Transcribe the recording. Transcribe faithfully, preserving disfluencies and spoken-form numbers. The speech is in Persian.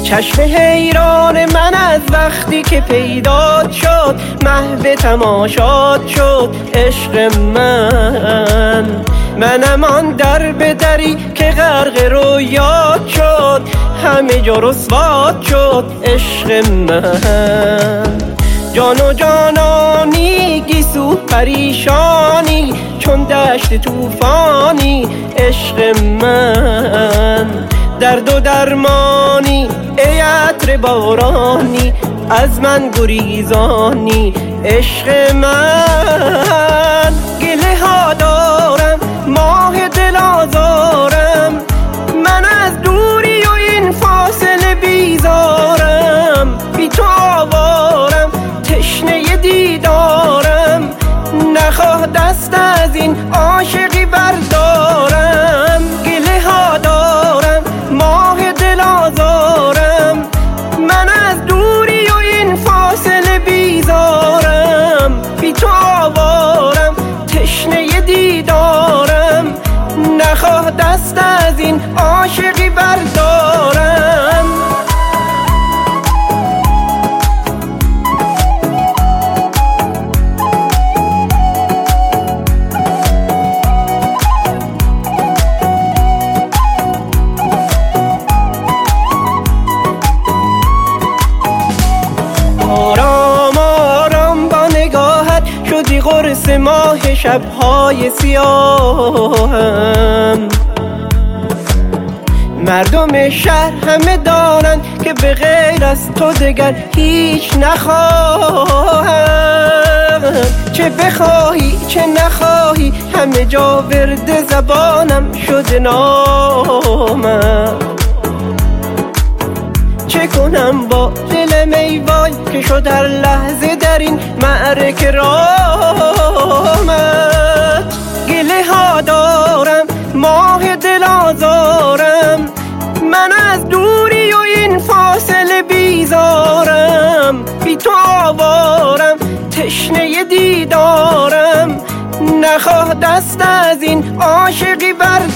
چشم حیران من از وقتی که پیدا شد، محو تماشات شد عشق من. منم آن در به دری که غرق رویات شد، همه جا رسوات شد عشق من. جان و جانانی گیسو پریشانی، چون دشت توفانی عشق من. درد و درمانی ای عطر بارانی، از من گریزانی عشق من. گله ها دارم ماه دل آزارم، من از دوری و این فاصله بیزارم. بی تو آوارم تشنه دیدارم، نخواه دست از این عاشقی بردارم. گله ها دارم ماه دل آزارم، من از دوری و این فاصله بیزارم. بی تو آوارم تشنه دیدارم، نخواه دست از این عاشقی بردارم. آرام آرام با نگاهت شدی قرص ماه شبهای سیاهم. مردم شهر همه دانند که به غیر از تو دگر هیچ نخواهم. چه بخواهی چه نخواهی همه جا ورد زبانم شده نامم. چه کنم با دلم ای وای که شد هر لحظه در این معرکه رامت. گله ها دارم ماه دل آزارم، من از دوری و این فاصله بیزارم. بی تو آوارم تشنه دیدارم، نخواه دست از این عاشقی بردارم.